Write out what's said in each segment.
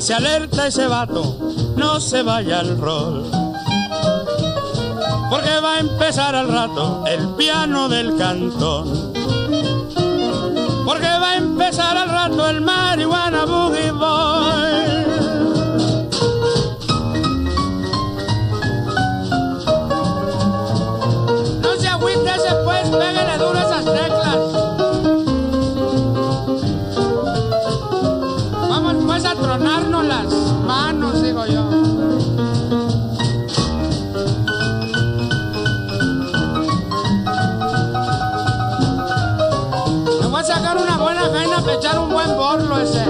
Póngase alerta ese vato, no se vaya al rol, porque va a empezar al rato el piano del cantón, porque va a empezar al rato el marihuana boogie boy. No se agüite ese pues, pégale duro esas teclas. Vamos pues a tronarnos las manos, digo yo. Me voy a sacar una buena jaina para echar un buen borlo ese,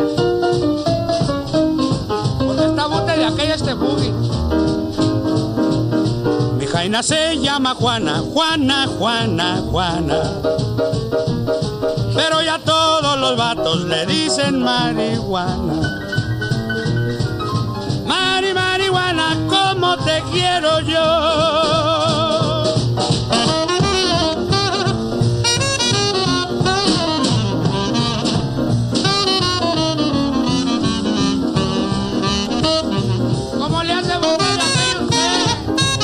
porque está bote de aquella este boogie. Mi jaina se llama Juana, Juana, Juana, Juana, pero ya todos los vatos le dicen marihuana. Marihuana, como te quiero yo. ¿Cómo le hace usted aquello usted?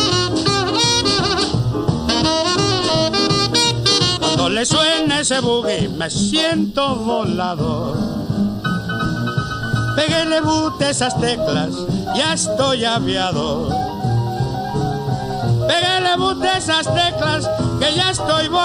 Cuando le suena ese boogie me siento volador. Péguele bute esas teclas, ya estoy aviador. Péguele bute esas teclas, que ya estoy volador.